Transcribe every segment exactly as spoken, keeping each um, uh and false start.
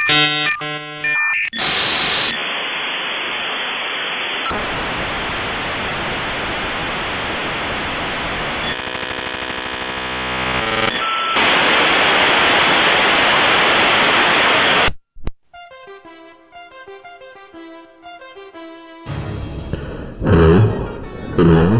Hello? Hello?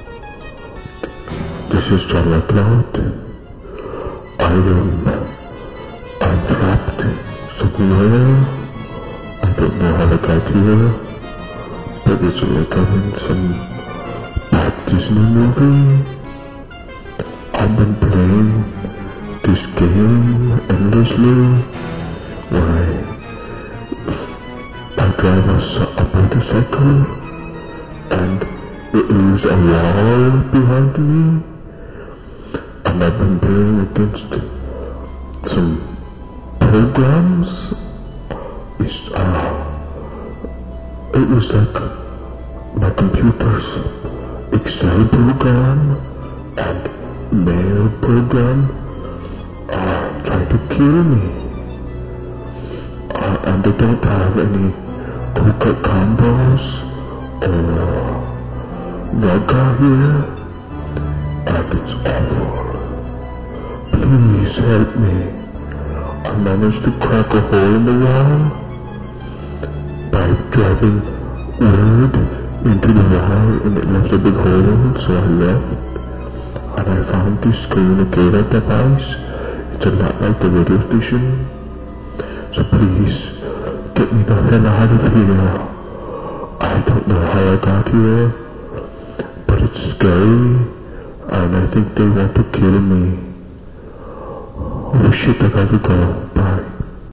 This is John McLeod. I am... I'm trapped somewhere. I don't know how I got here, but it's like I'm in some bad Disney movie. I've been playing this game endlessly, where I, I drive a, a motorcycle, and there is a wall behind me, and I've been playing against some programs. It's, uh, it was like my computer's Excel program and mail program are trying to kill me. Uh, and they don't have any coca combos or vodka here, and it's awful. Please help me. I managed to crack a hole in the wall by driving wood into the wall, and it left a big hole, so I left. And I found this communicator device. It's a lot like the radio station. So please, get me the hell out of here. I don't know how I got here, but it's scary, and I think they want to kill me. Oh shit, I gotta go.